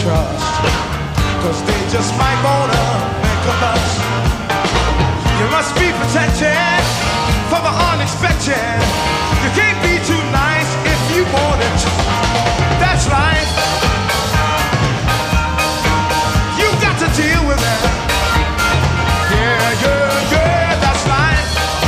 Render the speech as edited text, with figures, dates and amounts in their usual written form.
trust, 'cause they just might wanna make a fuss. You must be protected from the unexpected. You can't be too nice if you want it. That's right.